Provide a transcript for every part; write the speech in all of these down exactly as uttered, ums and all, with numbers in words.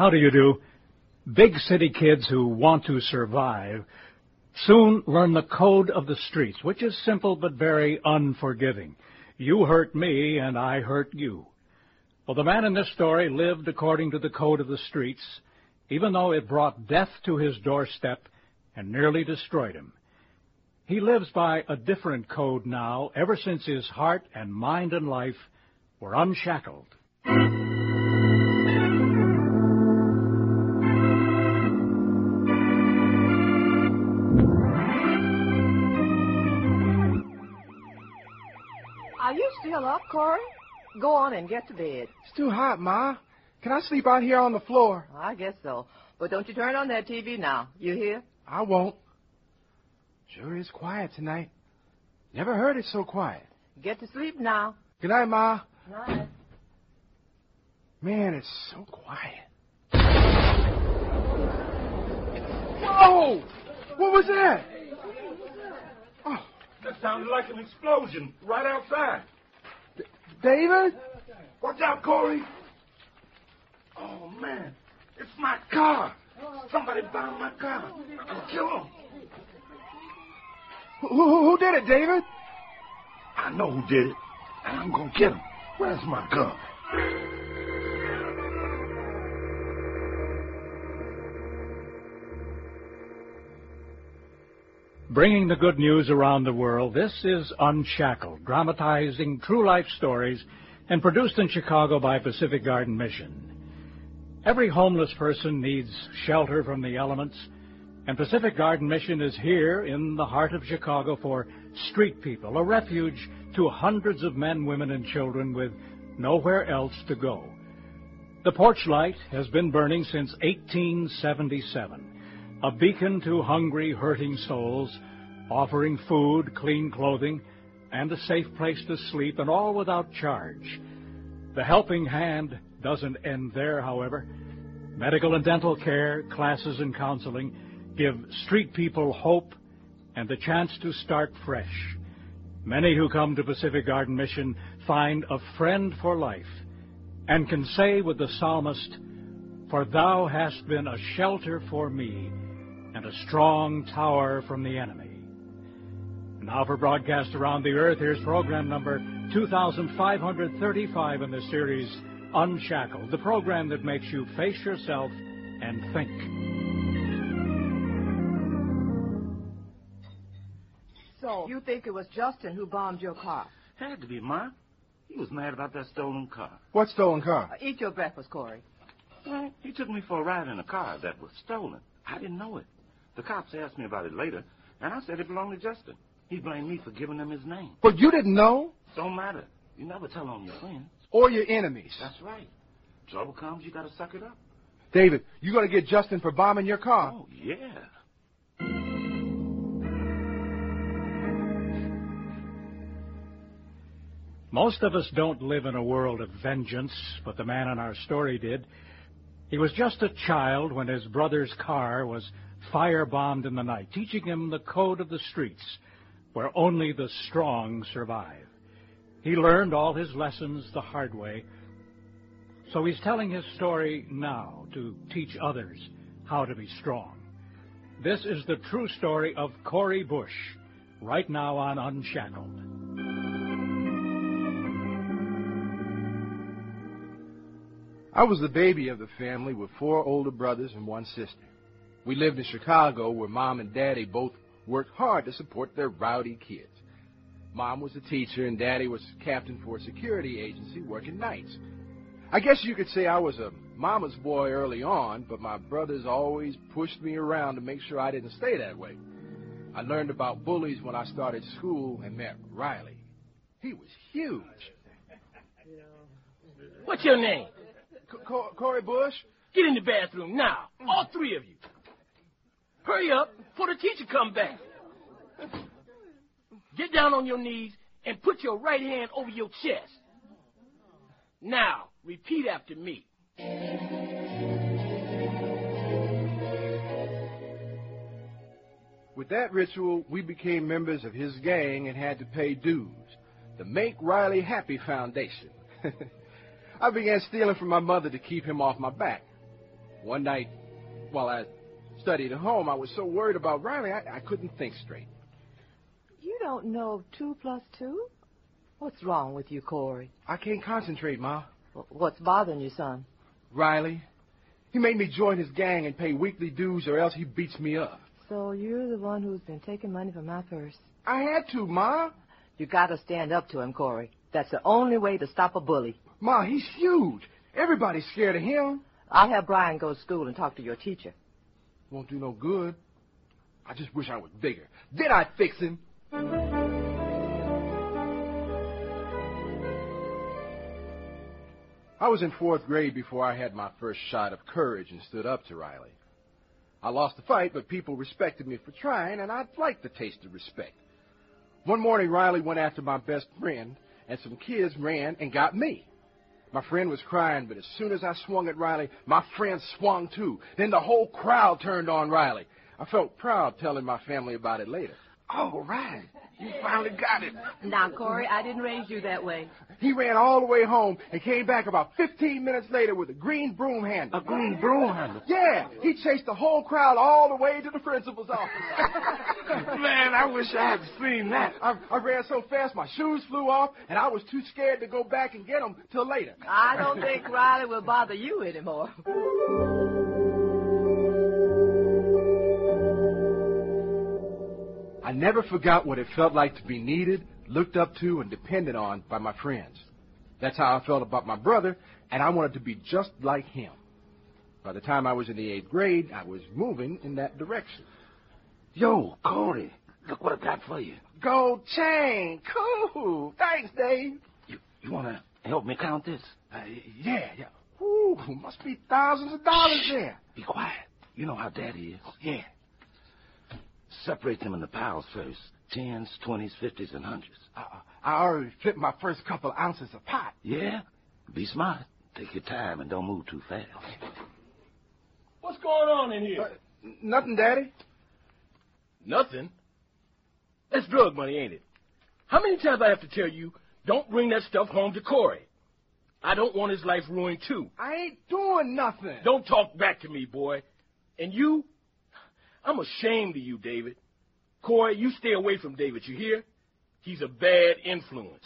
How do you do? Big city kids who want to survive soon learn the code of the streets, which is simple but very unforgiving. You hurt me, and I hurt you. Well, the man in this story lived according to the code of the streets, even though it brought death to his doorstep and nearly destroyed him. He lives by a different code now, ever since his heart and mind and life were unshackled. Are you still up, Corey? Go on and get to bed. It's too hot, Ma. Can I sleep out here on the floor? I guess so. But don't you turn on that T V now. You hear? I won't. Sure is quiet tonight. Never heard it so quiet. Get to sleep now. Good night, Ma. Night. Man, it's so quiet. Whoa! What was that? Oh. That sounded like an explosion right outside. D- David? Watch out, Corey. Oh, man. It's my car. Somebody bombed my car. I'll kill him. Who, who, who did it, David? I know who did it, and I'm going to get him. Where's my gun? Bringing the good news around the world, this is Unshackled, dramatizing true-life stories and produced in Chicago by Pacific Garden Mission. Every homeless person needs shelter from the elements, and Pacific Garden Mission is here in the heart of Chicago for street people, a refuge to hundreds of men, women, and children with nowhere else to go. The porch light has been burning since eighteen seventy-seven, a beacon to hungry, hurting souls, offering food, clean clothing, and a safe place to sleep, and all without charge. The helping hand doesn't end there, however. Medical and dental care, classes and counseling give street people hope and the chance to start fresh. Many who come to Pacific Garden Mission find a friend for life and can say with the psalmist, "For thou hast been a shelter for me and a strong tower from the enemy." And now for broadcast around the earth, here's program number two thousand five hundred thirty-five in the series Unshackled, the program that makes you face yourself and think. So, you think it was Justin who bombed your car? Had to be, Ma. He was mad about that stolen car. What stolen car? Uh, eat your breakfast, Corey. Well, he took me for a ride in a car that was stolen. I didn't know it. The cops asked me about it later, and I said it belonged to Justin. He blamed me for giving them his name. But you didn't know? Don't matter. You never tell on your friends. Or your enemies. That's right. Trouble comes, you gotta suck it up. David, you gonna get Justin for bombing your car? Oh, yeah. Most of us don't live in a world of vengeance, but the man in our story did. He was just a child when his brother's car was firebombed in the night, teaching him the code of the streets, where only the strong survive. He learned all his lessons the hard way, so he's telling his story now to teach others how to be strong. This is the true story of Corey Bush, right now on Unshackled. I was the baby of the family with four older brothers and one sister. We lived in Chicago where Mom and Daddy both worked hard to support their rowdy kids. Mom was a teacher and Daddy was captain for a security agency working nights. I guess you could say I was a mama's boy early on, but my brothers always pushed me around to make sure I didn't stay that way. I learned about bullies when I started school and met Riley. He was huge. What's your name? C- Corey Bush? Get in the bathroom now, all three of you. Hurry up before the teacher come back. Get down on your knees and put your right hand over your chest. Now, repeat after me. With that ritual, we became members of his gang and had to pay dues, the Make Riley Happy Foundation. I began stealing from my mother to keep him off my back. One night, while I studied at home, I was so worried about Riley, I, I couldn't think straight. You don't know two plus two? What's wrong with you, Corey? I can't concentrate, Ma. What's bothering you, son? Riley. He made me join his gang and pay weekly dues, or else he beats me up. So you're the one who's been taking money from my purse? I had to, Ma. You gotta stand up to him, Corey. That's the only way to stop a bully. Ma, he's huge. Everybody's scared of him. I'll have Brian go to school and talk to your teacher. Won't do no good. I just wish I was bigger. Then I'd fix him. I was in fourth grade before I had my first shot of courage and stood up to Riley. I lost the fight, but people respected me for trying, and I'd like the taste of respect. One morning, Riley went after my best friend, and some kids ran and got me. My friend was crying, but as soon as I swung at Riley, my friend swung too. Then the whole crowd turned on Riley. I felt proud telling my family about it later. All right. You finally got it. Now, Corey, I didn't raise you that way. He ran all the way home and came back about fifteen minutes later with a green broom handle. A green broom handle? Yeah. He chased the whole crowd all the way to the principal's office. Man, I wish I had seen that. I, I ran so fast my shoes flew off, and I was too scared to go back and get them till later. I don't think Riley will bother you anymore. I never forgot what it felt like to be needed, looked up to, and depended on by my friends. That's how I felt about my brother, and I wanted to be just like him. By the time I was in the eighth grade, I was moving in that direction. Yo, Corey, look what I got for you. Gold chain. Cool. Thanks, Dave. You, you want to help me count this? Uh, yeah, yeah. Ooh, must be thousands of dollars Shh, there. Be quiet. You know how Daddy is. Yeah. Separate them into piles first. Tens, twenties, fifties, and hundreds. Uh, I already flipped my first couple ounces of pot. Yeah? Be smart. Take your time and don't move too fast. What's going on in here? Uh, nothing, Daddy. Nothing. That's drug money, ain't it? How many times I have to tell you, don't bring that stuff home to Corey? I don't want his life ruined, too. I ain't doing nothing. Don't talk back to me, boy. And you? I'm ashamed of you, David. Corey, you stay away from David, you hear? He's a bad influence.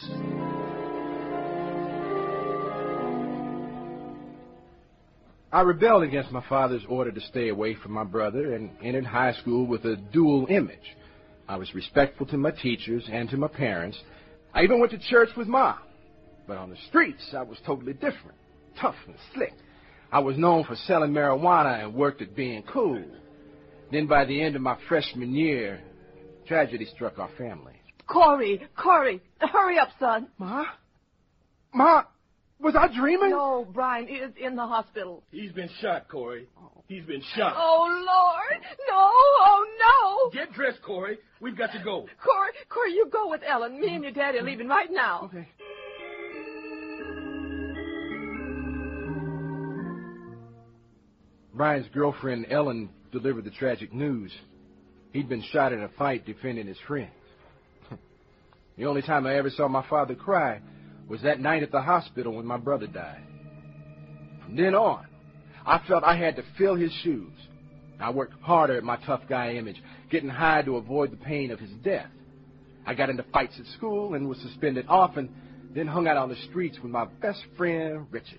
I rebelled against my father's order to stay away from my brother and entered high school with a dual image. I was respectful to my teachers and to my parents. I even went to church with Mom. But on the streets, I was totally different, tough and slick. I was known for selling marijuana and worked at being cool. Then by the end of my freshman year, tragedy struck our family. Corey, Corey, hurry up, son. Ma? Ma, was I dreaming? No, Brian is in the hospital. He's been shot, Corey. He's been shot. Oh, Lord. No, oh, no. Get dressed, Corey. We've got to go. Corey, Corey, you go with Ellen. Me and your daddy are leaving right now. Okay. Brian's girlfriend, Ellen, delivered the tragic news. He'd been shot in a fight defending his friends. The only time I ever saw my father cry was that night at the hospital when my brother died. From then on, I felt I had to fill his shoes. I worked harder at my tough guy image, getting high to avoid the pain of his death. I got into fights at school and was suspended often, then hung out on the streets with my best friend, Richard.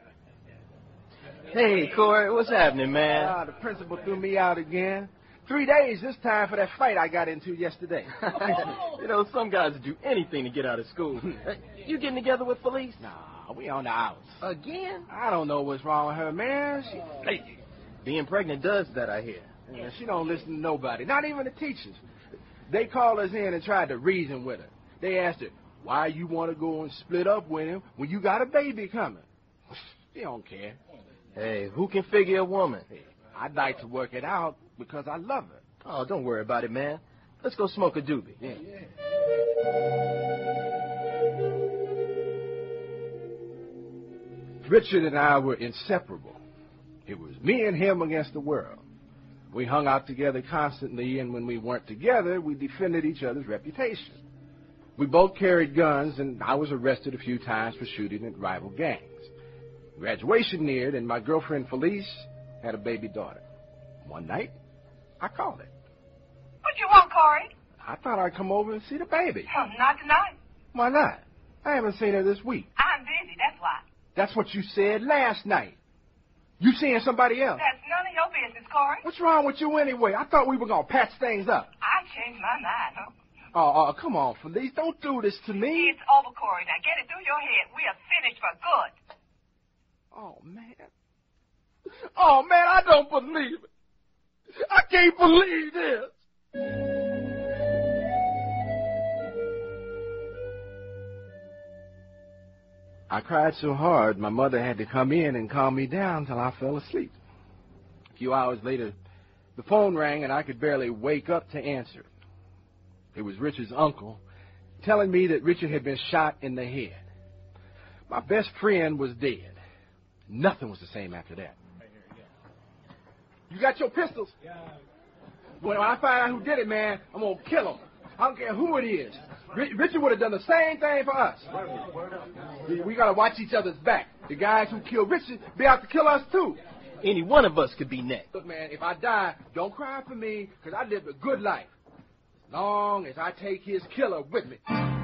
Hey, Corey, what's happening, man? Ah, the principal threw me out again. Three days this time for that fight I got into yesterday. You know, some guys would do anything to get out of school. Uh, you getting together with Felice? Nah, we on the outs. Again? I don't know what's wrong with her, man. She, Hey, being pregnant does that, I hear. yeah, she don't listen to nobody, not even the teachers. They called us in and tried to reason with her. They asked her, why you want to go and split up with him when you got a baby coming? She don't care. Hey, who can figure a woman? Hey, I'd like to work it out because I love her. Oh, don't worry about it, man. Let's go smoke a doobie. Yeah. Richard and I were inseparable. It was me and him against the world. We hung out together constantly, and when we weren't together, we defended each other's reputation. We both carried guns, and I was arrested a few times for shooting at rival gangs. Graduation neared, and my girlfriend Felice, had a baby daughter. One night, I called her. What you want, Corey? I thought I'd come over and see the baby. Oh, not tonight. Why not? I haven't seen her this week. I'm busy, that's why. That's what you said last night. You seeing somebody else? That's none of your business, Corey. What's wrong with you anyway? I thought we were going to patch things up. I changed my mind, huh? Oh, oh, come on, Felice. Don't do this to me. It's over, Corey. Now get it through your head. We are finished for good. Oh, man. Oh, man, I don't believe it. I can't believe this. I cried so hard, my mother had to come in and calm me down till I fell asleep. A few hours later, the phone rang and I could barely wake up to answer. It was Richard's uncle telling me that Richard had been shot in the head. My best friend was dead. Nothing was the same after that. You got your pistols? Yeah. When I find out who did it, man, I'm going to kill him. I don't care who it is. Richard would have done the same thing for us. We, we got to watch each other's back. The guys who killed Richard be out to kill us, too. Any one of us could be next. Look, man, if I die, don't cry for me, because I lived a good life. As long as I take his killer with me.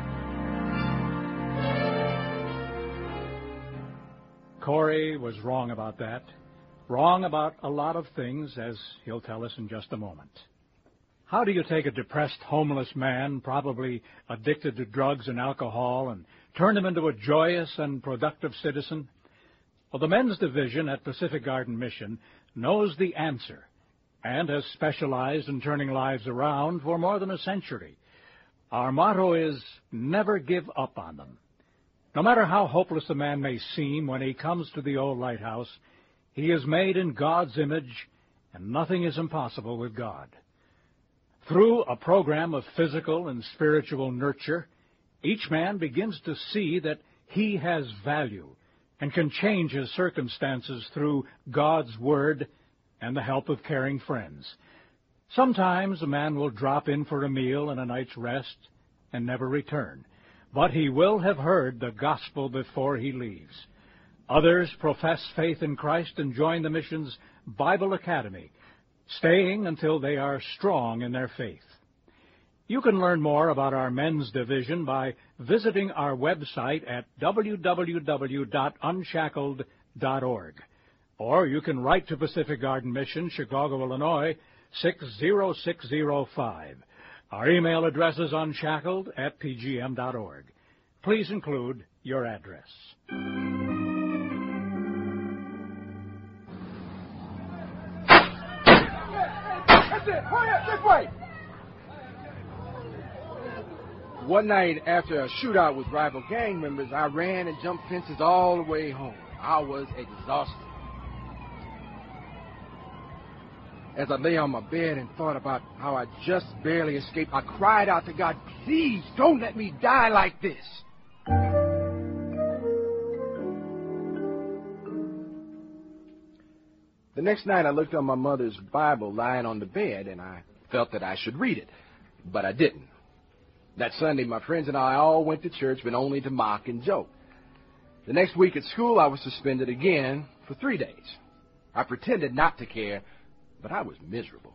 Corey was wrong about that. Wrong about a lot of things, as he'll tell us in just a moment. How do you take a depressed, homeless man, probably addicted to drugs and alcohol, and turn him into a joyous and productive citizen? Well, the men's division at Pacific Garden Mission knows the answer and has specialized in turning lives around for more than a century. Our motto is, never give up on them. No matter how hopeless a man may seem when he comes to the old lighthouse, he is made in God's image, and nothing is impossible with God. Through a program of physical and spiritual nurture, each man begins to see that he has value and can change his circumstances through God's Word and the help of caring friends. Sometimes a man will drop in for a meal and a night's rest and never return, but he will have heard the gospel before he leaves. Others profess faith in Christ and join the mission's Bible Academy, staying until they are strong in their faith. You can learn more about our men's division by visiting our website at w w w dot unshackled dot org. Or you can write to Pacific Garden Mission, Chicago, Illinois, six zero six zero five. Our email address is unshackled at p g m dot org. Please include your address. That's it! Hurry up, this way! One night, after a shootout with rival gang members, I ran and jumped fences all the way home. I was exhausted. As I lay on my bed and thought about how I just barely escaped, I cried out to God, please don't let me die like this. The next night I looked on my mother's Bible lying on the bed, and I felt that I should read it, but I didn't. That Sunday, my friends and I all went to church, but only to mock and joke. The next week at school, I was suspended again for three days. I pretended not to care, but I was miserable.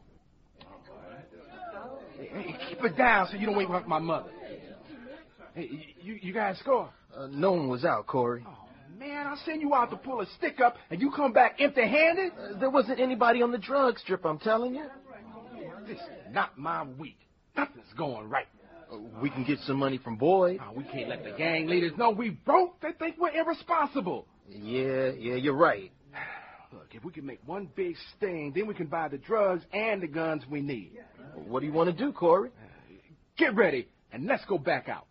Hey, hey, keep it down so you don't wake up my mother. Hey, you, you guys score? Uh, no one was out, Corey. Oh, man, I send you out to pull a stick up, and you come back empty-handed? Uh, there wasn't anybody on the drug strip, I'm telling you. This is not my week. Nothing's going right. Uh, we can get some money from Boyd. Oh, we can't let the gang leaders know we broke. They think we're irresponsible. Yeah, yeah, you're right. Look, if we can make one big sting, then we can buy the drugs and the guns we need. What do you want to do, Corey? Uh, get ready, and let's go back out.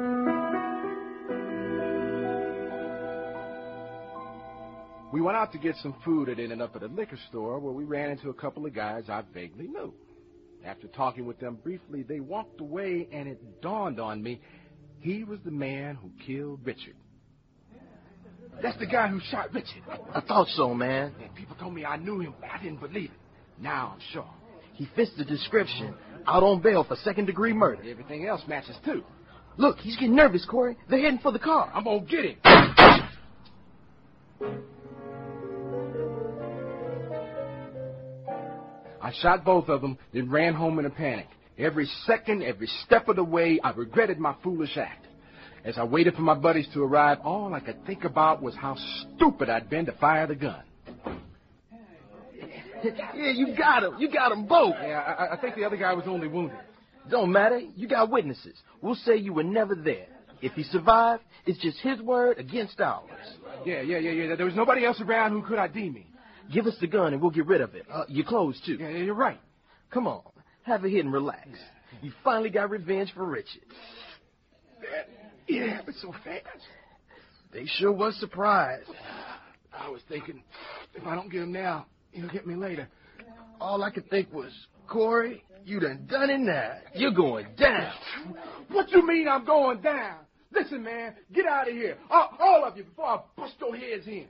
We went out to get some food and ended up at a liquor store where we ran into a couple of guys I vaguely knew. After talking with them briefly, they walked away, and it dawned on me he was the man who killed Richard. That's the guy who shot Richard. I thought so, man. And people told me I knew him, but I didn't believe it. Now I'm sure. He fits the description. Out on bail for second-degree murder. Everything else matches, too. Look, he's getting nervous, Corey. They're heading for the car. I'm gonna get him. I shot both of them, then ran home in a panic. Every second, every step of the way, I regretted my foolish act. As I waited for my buddies to arrive, all I could think about was how stupid I'd been to fire the gun. Yeah, you got him. You got them both. Yeah, I, I think the other guy was only wounded. Don't matter. You got witnesses. We'll say you were never there. If he survived, it's just his word against ours. Yeah, yeah, yeah, yeah. There was nobody else around who could I D me. Give us the gun and we'll get rid of it. Uh, your clothes, too. Yeah, you're right. Come on. Have a hit and relax. You finally got revenge for Richard. It happened so fast. They sure was surprised. I was thinking, if I don't get him now, he'll get me later. All I could think was, Corey, you done done it now. You're going down. What you mean I'm going down? Listen, man, get out of here. All, all of you, before I bust your heads in.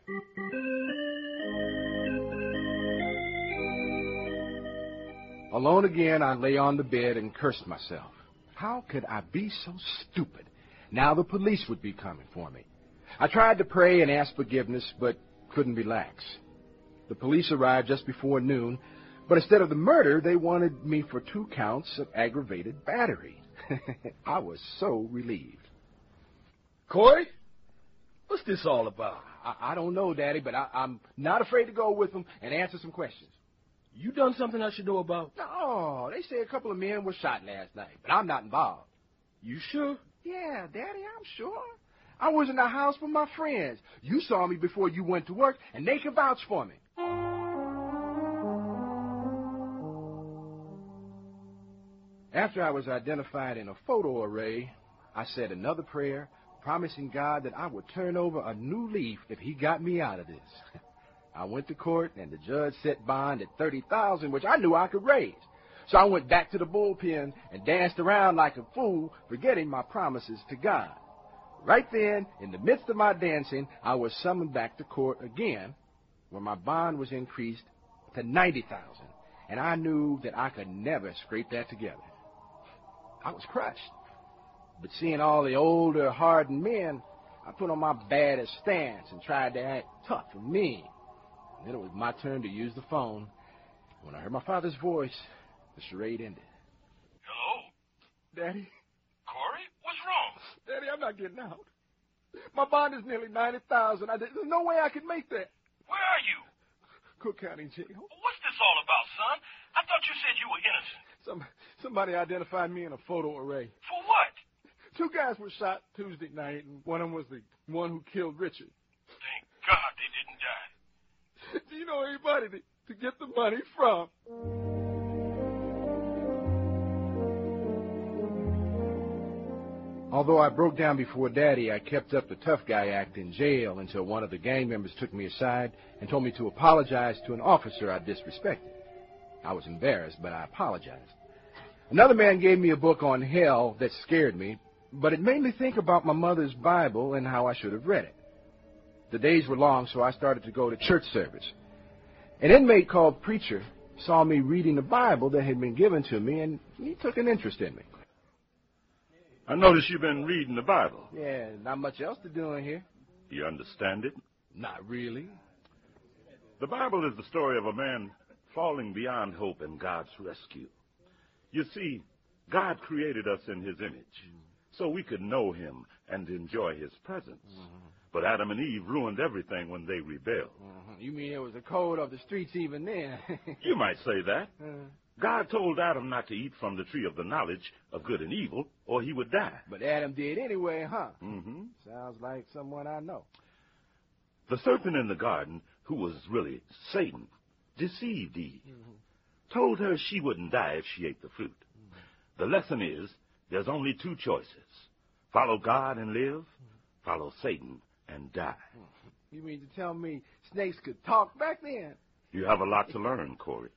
Alone again, I lay on the bed and cursed myself. How could I be so stupid? Now the police would be coming for me. I tried to pray and ask forgiveness, but couldn't relax. The police arrived just before noon, but instead of the murder, they wanted me for two counts of aggravated battery. I was so relieved. Corey, what's this all about? I, I don't know, Daddy, but I, I'm not afraid to go with them and answer some questions. You done something I should know about? No, they say a couple of men were shot last night, but I'm not involved. You sure? Yeah, Daddy, I'm sure. I was in the house with my friends. You saw me before you went to work, and they can vouch for me. After I was identified in a photo array, I said another prayer, promising God that I would turn over a new leaf if he got me out of this. I went to court, and the judge set bond at thirty thousand dollars, which I knew I could raise. So I went back to the bullpen and danced around like a fool, forgetting my promises to God. Right then, in the midst of my dancing, I was summoned back to court again, where my bond was increased to ninety thousand dollars, and I knew that I could never scrape that together. I was crushed. But seeing all the older, hardened men, I put on my baddest stance and tried to act tough and mean. Then it was my turn to use the phone. When I heard my father's voice, the charade ended. Hello? Daddy? Corey? What's wrong? Daddy, I'm not getting out. My bond is nearly ninety thousand dollars. There's no way I can make that. Where are you? Cook County Jail. What's this all about, son? I thought you said you were innocent. Some, somebody identified me in a photo array. For what? Two guys were shot Tuesday night, and one of them was the one who killed Richard. Thank God they didn't die. Do you know anybody to, to get the money from? Although I broke down before Daddy, I kept up the tough guy act in jail until one of the gang members took me aside and told me to apologize to an officer I disrespected. I was embarrassed, but I apologized. Another man gave me a book on hell that scared me, but it made me think about my mother's Bible and how I should have read it. The days were long, so I started to go to church service. An inmate called Preacher saw me reading the Bible that had been given to me, and he took an interest in me. I notice you've been reading the Bible. Yeah, not much else to do in here. You understand it? Not really. The Bible is the story of a man falling beyond hope in God's rescue. You see, God created us in his image, so we could know him and enjoy his presence. Mm-hmm. But Adam and Eve ruined everything when they rebelled. Mm-hmm. You mean it was a code of the streets even then? You might say that. Uh, God told Adam not to eat from the tree of the knowledge of good and evil, or he would die. But Adam did anyway, huh? Mm-hmm. Sounds like someone I know. The serpent in the garden, who was really Satan, deceived Eve, mm-hmm. told her she wouldn't die if she ate the fruit. Mm-hmm. The lesson is, there's only two choices. Follow God and live, mm-hmm. follow Satan and die. You mean to tell me snakes could talk back then? You have a lot to learn, Corey.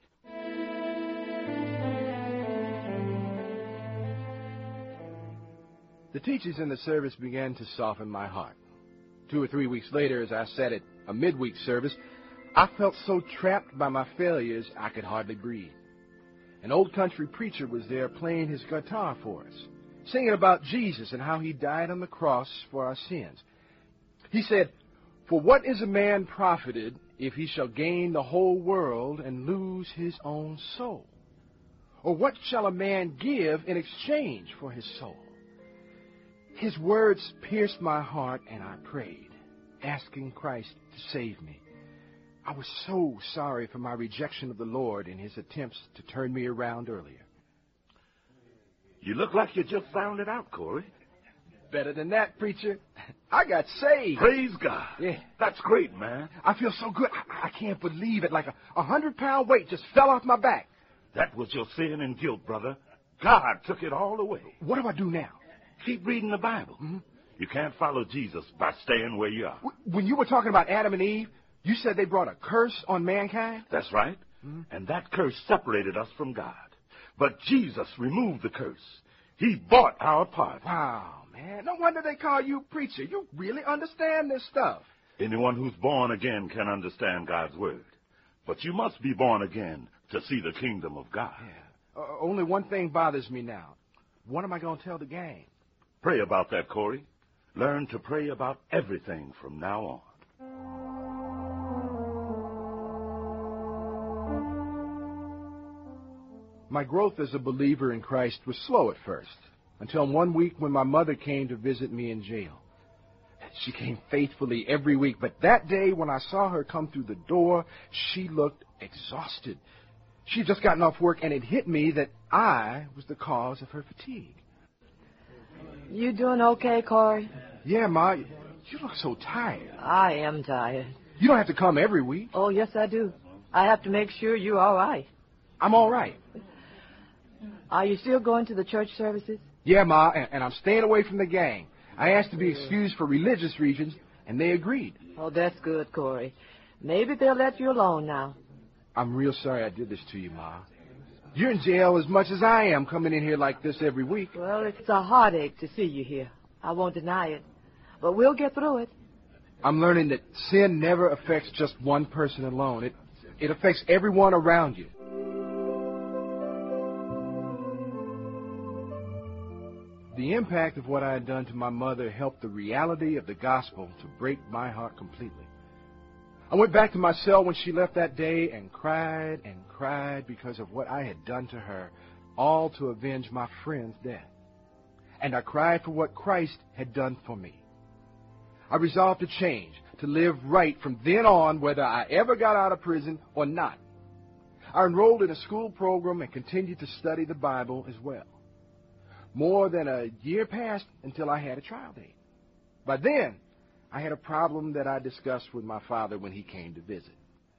The teachers in the service began to soften my heart. Two or three weeks later, as I sat at a midweek service, I felt so trapped by my failures I could hardly breathe. An old country preacher was there playing his guitar for us, singing about Jesus and how he died on the cross for our sins. He said, "For what is a man profited if he shall gain the whole world and lose his own soul? Or what shall a man give in exchange for his soul? His words pierced my heart, and I prayed, asking Christ to save me. I was so sorry for my rejection of the Lord in his attempts to turn me around earlier. You look like you just found it out, Corey. Better than that, preacher. I got saved. Praise God. Yeah. That's great, man. I feel so good. I, I can't believe it. Like a, a hundred-pound weight just fell off my back. That was your sin and guilt, brother. God took it all away. What do I do now? Keep reading the Bible. Mm-hmm. You can't follow Jesus by staying where you are. When you were talking about Adam and Eve, you said they brought a curse on mankind? That's right. Mm-hmm. And that curse separated us from God. But Jesus removed the curse. He bought our pardon. Wow, man. No wonder they call you preacher. You really understand this stuff. Anyone who's born again can understand God's word. But you must be born again to see the kingdom of God. Yeah. Uh, only one thing bothers me now. What am I going to tell the gang? Pray about that, Corey. Learn to pray about everything from now on. My growth as a believer in Christ was slow at first, until one week when my mother came to visit me in jail. She came faithfully every week, but that day when I saw her come through the door, she looked exhausted. She'd just gotten off work, and it hit me that I was the cause of her fatigue. You doing okay, Corey? Yeah, Ma. You look so tired. I am tired. You don't have to come every week. Oh, yes, I do. I have to make sure you're all right. I'm all right. Are you still going to the church services? Yeah, Ma, and, and I'm staying away from the gang. I asked to be excused for religious reasons, and they agreed. Oh, that's good, Corey. Maybe they'll let you alone now. I'm real sorry I did this to you, Ma. You're in jail as much as I am coming in here like this every week. Well, it's a heartache to see you here. I won't deny it. But we'll get through it. I'm learning that sin never affects just one person alone. It, it affects everyone around you. The impact of what I had done to my mother helped the reality of the gospel to break my heart completely. I went back to my cell when she left that day and cried and cried because of what I had done to her, all to avenge my friend's death. And I cried for what Christ had done for me. I resolved to change, to live right from then on, whether I ever got out of prison or not. I enrolled in a school program and continued to study the Bible as well. More than a year passed until I had a trial date. By then, I had a problem that I discussed with my father when he came to visit.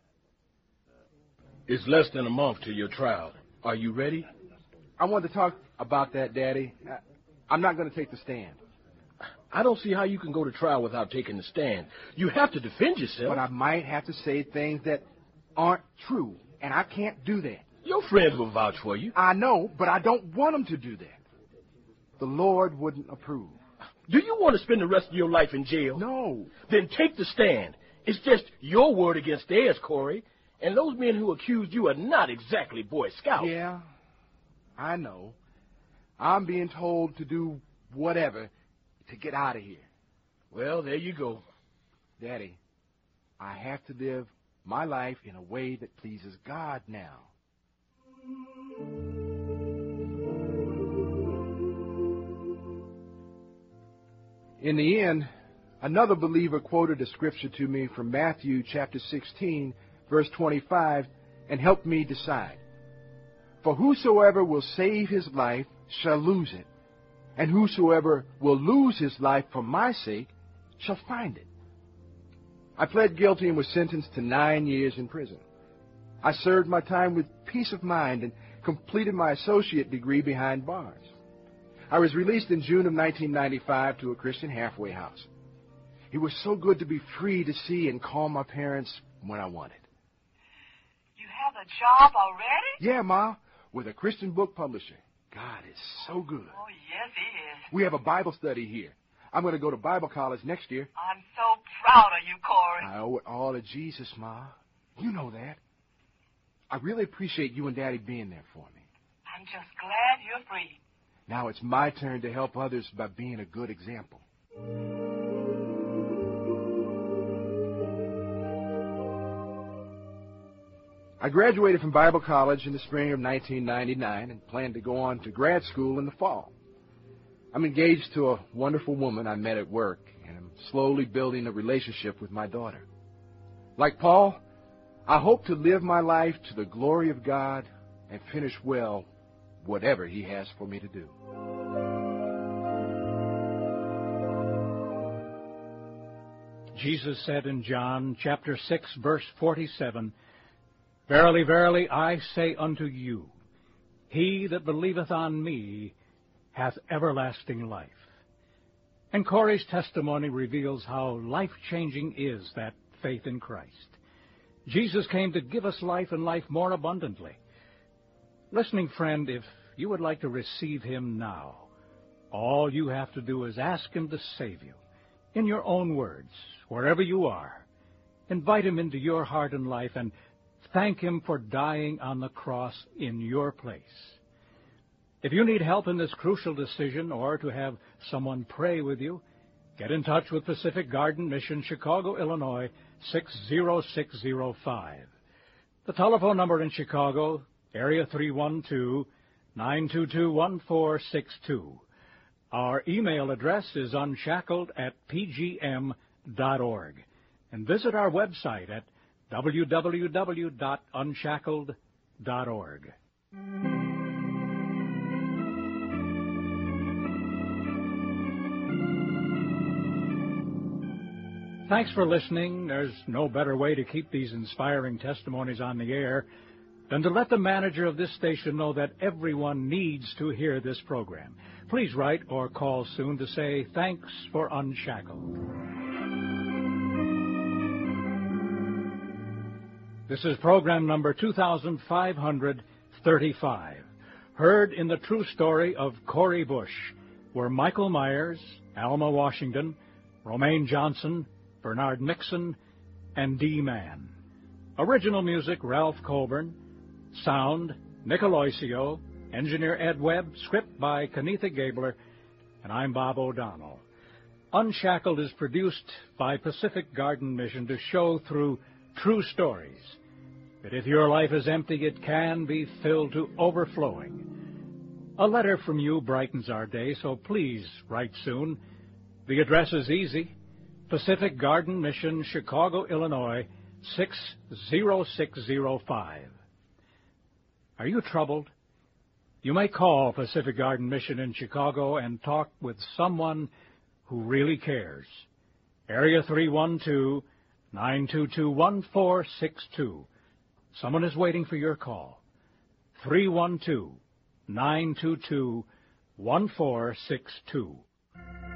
It's less than a month to your trial. Are you ready? I wanted to talk about that, Daddy. I, I'm not going to take the stand. I don't see how you can go to trial without taking the stand. You have to defend yourself. But I might have to say things that aren't true, and I can't do that. Your friends will vouch for you. I know, but I don't want them to do that. The Lord wouldn't approve. Do you want to spend the rest of your life in jail? No. Then take the stand. It's just your word against theirs, Corey. And those men who accused you are not exactly Boy Scouts. Yeah, I know. I'm being told to do whatever to get out of here. Well, there you go. Daddy, I have to live my life in a way that pleases God now. In the end, another believer quoted a scripture to me from Matthew chapter sixteen, verse twenty-five, and helped me decide. For whosoever will save his life shall lose it, and whosoever will lose his life for my sake shall find it. I pled guilty and was sentenced to nine years in prison. I served my time with peace of mind and completed my associate degree behind bars. I was released in June of nineteen ninety-five to a Christian halfway house. It was so good to be free to see and call my parents when I wanted. You have a job already? Yeah, Ma, with a Christian book publisher. God is so good. Oh, yes, he is. We have a Bible study here. I'm going to go to Bible college next year. I'm so proud of you, Corey. I owe it all to Jesus, Ma. You know that. I really appreciate you and Daddy being there for me. I'm just glad you're free. Now it's my turn to help others by being a good example. I graduated from Bible college in the spring of nineteen ninety-nine and planned to go on to grad school in the fall. I'm engaged to a wonderful woman I met at work, and I'm slowly building a relationship with my daughter. Like Paul, I hope to live my life to the glory of God and finish well whatever He has for me to do. Jesus said in John chapter six, verse forty-seven, "Verily, verily, I say unto you, he that believeth on me hath everlasting life." And Corey's testimony reveals how life-changing is that faith in Christ. Jesus came to give us life and life more abundantly. Listening friend, if you would like to receive Him now, all you have to do is ask Him to save you. In your own words, wherever you are, invite Him into your heart and life and thank Him for dying on the cross in your place. If you need help in this crucial decision or to have someone pray with you, get in touch with Pacific Garden Mission, Chicago, Illinois, six zero six zero five. The telephone number in Chicago, area three one two, nine two two, one four six two. Our email address is unshackled at p g m dot org. And visit our website at w w w dot unshackled dot org. Thanks for listening. There's no better way to keep these inspiring testimonies on the air than to let the manager of this station know that everyone needs to hear this program. Please write or call soon to say thanks for Unshackled. This is program number two thousand five hundred thirty-five, heard in the true story of Corey Bush, where Michael Myers, Alma Washington, Romaine Johnson, Bernard Nixon, and Dee Mann. Original music, Ralph Colburn. Sound, Nick Aloisio. Engineer Ed Webb. Script by Kenitha Gabler. And I'm Bob O'Donnell. Unshackled is produced by Pacific Garden Mission to show through true stories that if your life is empty, it can be filled to overflowing. A letter from you brightens our day, so please write soon. The address is easy. Pacific Garden Mission, Chicago, Illinois, six zero six zero five. Are you troubled? You may call Pacific Garden Mission in Chicago and talk with someone who really cares. Area three one two, nine two two, one four six two. Someone is waiting for your call. three one two, nine two two, one four six two.